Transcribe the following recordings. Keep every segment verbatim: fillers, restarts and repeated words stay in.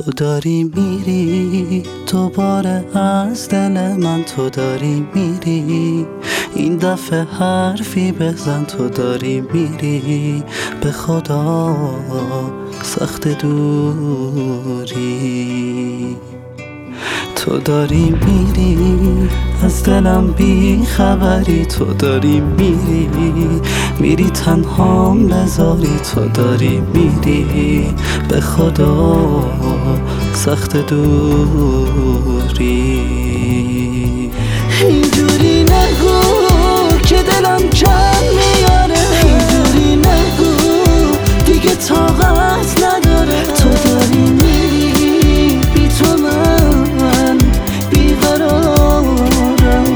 تو داری میری دوباره از دل من، تو داری میری این دفعه حرفی بزن، تو داری میری به خدا سخت دوری. تو داری میری از دلم بی خبری، تو داری میری میری تنهام بذاری، تو داری میری به خدا سخت دوری. اینجوری نگو که دلم جمع میاره، اینجوری نگو دیگه طاقت نداره. تو داری میری بی تو من بیقرارم،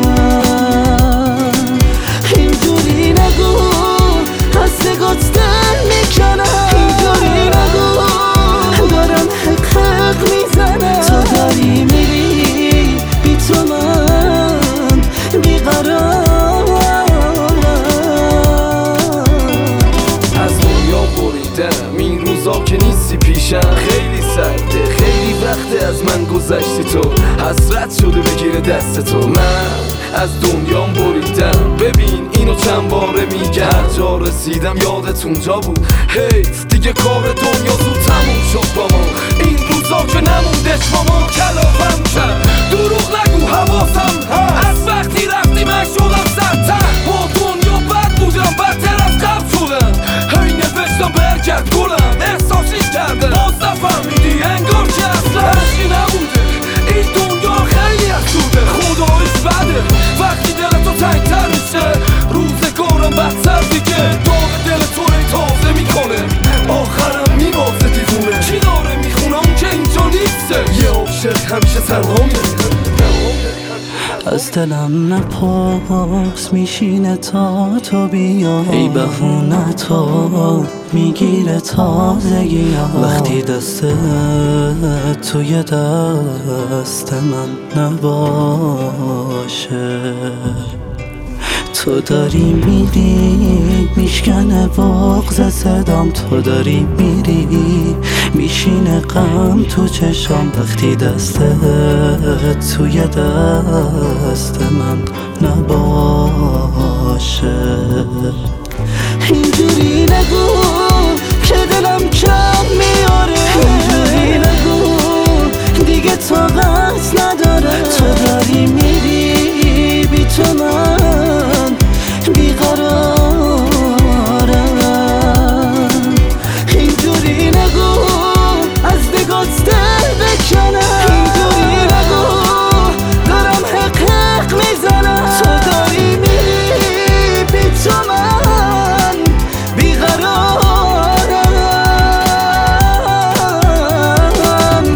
اینجوری نگو از نگات دل میکنم، اینجوری نگو دارم حق حق میزنم. تو داری میری بی تو من بیقرارم. از دنیا بریدم این روزا که نیستی پیشم، خیلی سرده خیلی وقته از من گذشتی، تو حسرت شده بگیره دست تو. من از دنیام بریدم، ببین اینو چند باره میگم، هر جا رسیدم یادت اونجا بود. حیف دیگه کار دنیا زود تموم شد با ما، این روزا که نموندش با ما. کلافم کرد دروغ نگو حواسم هست، از وقتی رفتی من شدم سرتر، با دنیا بد بودم بدتر از قبل شدم. هی نوشتم برگرد گلم، احساسی کرده باز نفهمیدی انگار که اصلا هرچی نبوده. این دنیا خیلی افسوده، خداییش بده وقتی دل تو تنگتر میشه، روزگارم بدتر دیگه. داغ دل تو ری تازه میکنه، آخرم میبازه دیوونه. کی داره میخونه اون که اینجا نیسته، یه عاشق همیشه تنها میمونه. از دلم نپرس میشینه تا تو بیا، ای بهونه تو میگیره تازگی ها. وقتی دست توی دست من نباشه، تو داری میری میشکنه بغض صدام، تو داری میری میشینه غم تو چشام. وقتی دست توی دست من نباشه، اینجوری نگو که دلم کم میاره، اینجوری نگو دیگه طاقت نداره. تو داری میری بی تو من بیقرارم، اینجوری نگو از نگات دل بکنم، اینجوری نگو دارم حق حق میزنم. تو داری میری بی تو من بیقرارم.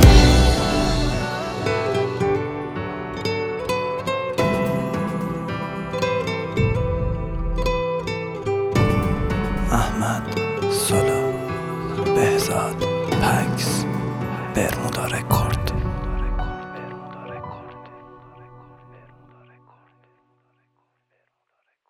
احمد سولا، بهزاد، پکس، برمودا رکورد.